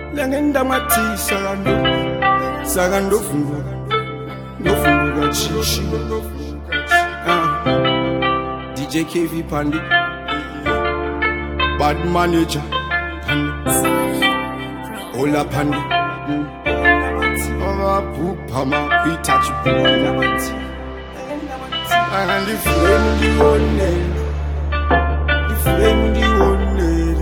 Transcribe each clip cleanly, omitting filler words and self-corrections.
Langenda mati sagando fungu chishi. DJ KV Pandi, bad manager Pandi, Ola Pandi, Pama, we touch and the flame the one name, the flame the one name.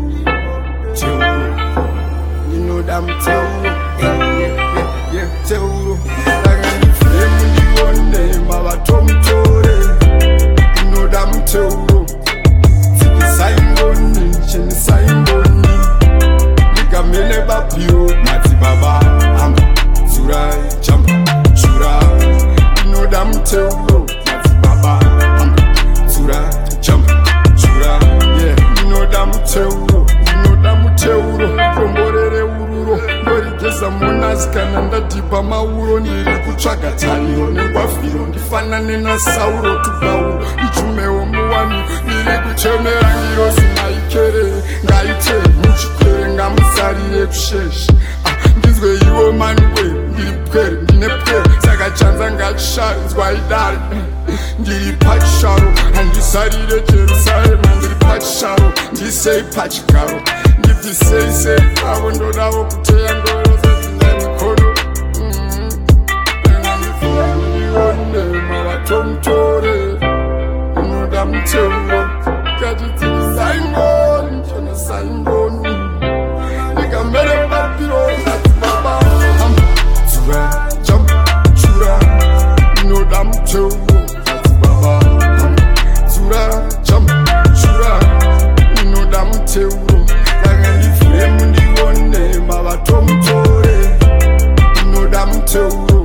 You know damn Teuro, yeah, Teuro. And the flame the one name, Baba Tom Tore. You know damn Teuro. Tiki Saingoni, Chen Saingoni. Nika Mele Bapio, Mati Baba, Am Zurai, Jump, Chura. You know damn Teuro. Kananda dipa mauro niri kuchaka taliro Nengwafiro ndifanane na sauro tubauro Ichumeo muwani niri kuchemera ngiro sinaikere Ngaite muchikere ngamusarire kusheshi Ndizwe iwo manwe ndiri pwere ndine pwere Saka chanza ngachisharizwa idari Ndiri pachisharo handisarire Jerusalem Ndiri pachisharo ndisei pachikaro Ndibvisei sei avo ndodavo kuteya ndoro Tom Tore, you damn Teuro, got it in Simon, John Simon. You can make a papiro, that's Baba. Tura, jump, Tura, you damn Teuro, that's Baba. Tura, jump, Tura, you damn Teuro. Like a flame in the one name, Baba Tom Tore, you damn Teuro.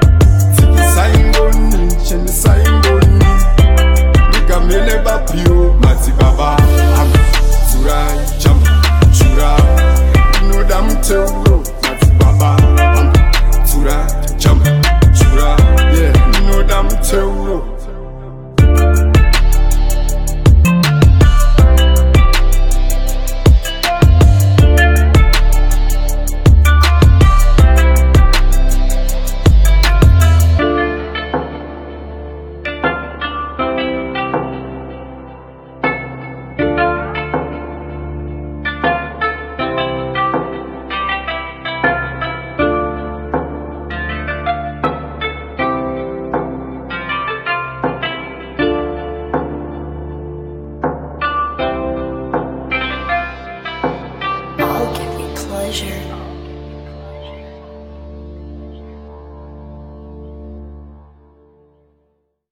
Chen Saingoni, Nika Mele Bapio, Mati Baba, Am Zura, Jump, Chura, no damn Teuro, Mati Baba, Am Zura, Jump, Chura, yeah, no damn Teuro. Pleasure.